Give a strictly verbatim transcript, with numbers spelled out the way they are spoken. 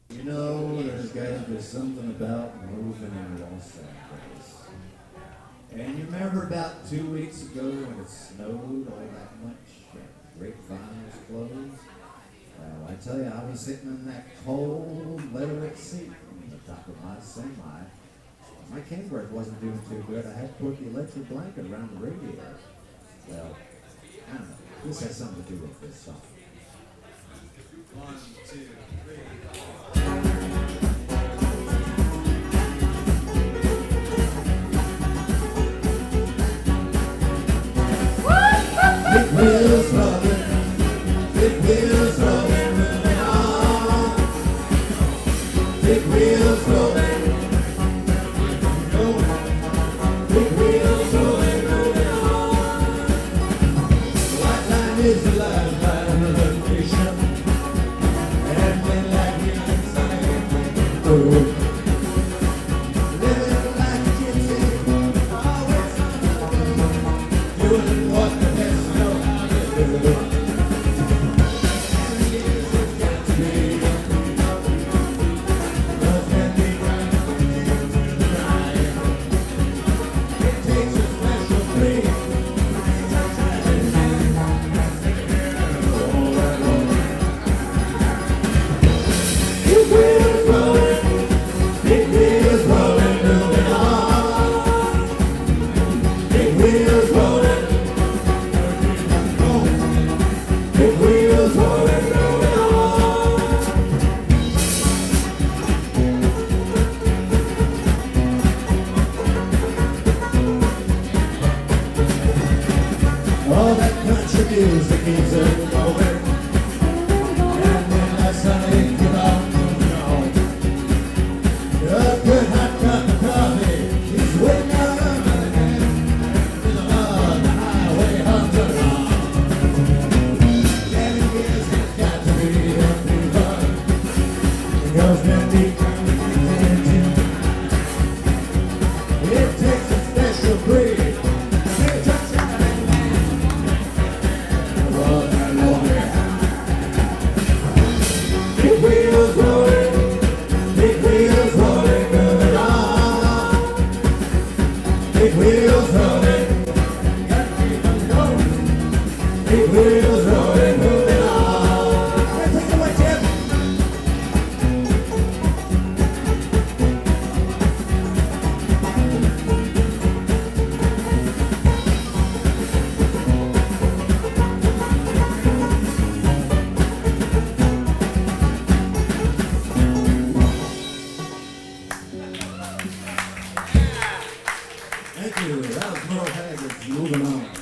You know, there's got to be something about moving in Los Angeles. And you remember about two weeks ago when it snowed all that much, and Grapevine was closed? Well, I tell you, I was sitting in that cold leatherette seat on the top of my semi. My camera wasn't doing too good. I had to put the electric blanket around the radiator. Well, I don't know. This has something to do with this song. One, two, three. Big wheels rolling, big wheels rolling, moving on. Big wheels rolling, going. Big wheels rolling, moving on. The white line is the lifeline of the nation, and when like we can sign through. Living like a gypsy, always on the road, doing what the best know how to do. All that country music keeps it going, and then that Sunday keep on moving on. A good hot cup of coffee is waiting out on the end, and the love the highway hums along. Eleven years has got to be a free fun, because when we come into it takes a special breed. Big wheels rolling, big wheels rolling, moving on. Big wheels rolling, big wheels rolling, moving on. Take it away, Tim. Thank you. That was Merle Haggard's Moving On.